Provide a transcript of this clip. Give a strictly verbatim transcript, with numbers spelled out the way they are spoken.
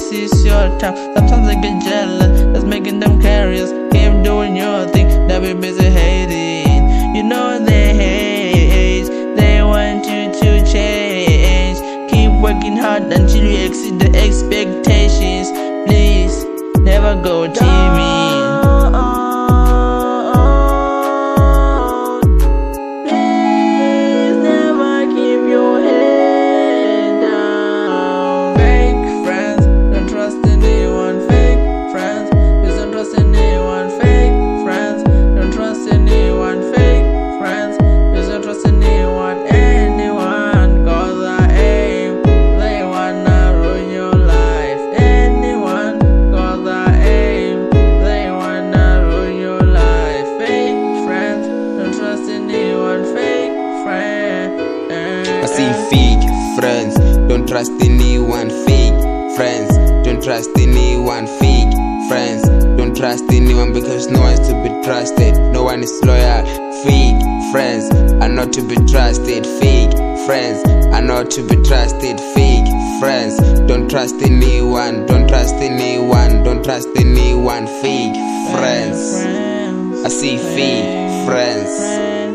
this is your time. Sometimes I get jealous, that's making them curious. Keep doing your thing, they'll be busy hating. You know they hate, they want you to change. Keep working hard until you exceed the expectations. Please, never go timid. I see fake friends, don't trust anyone. Fake friends, don't trust anyone. Fake friends, don't trust anyone, because no one's to be trusted. No one is loyal. Fake friends are not to be trusted. Fake friends are not to be trusted. Fake friends, don't trust anyone. Don't trust anyone. Don't trust anyone. Fake friends. I see fake friends.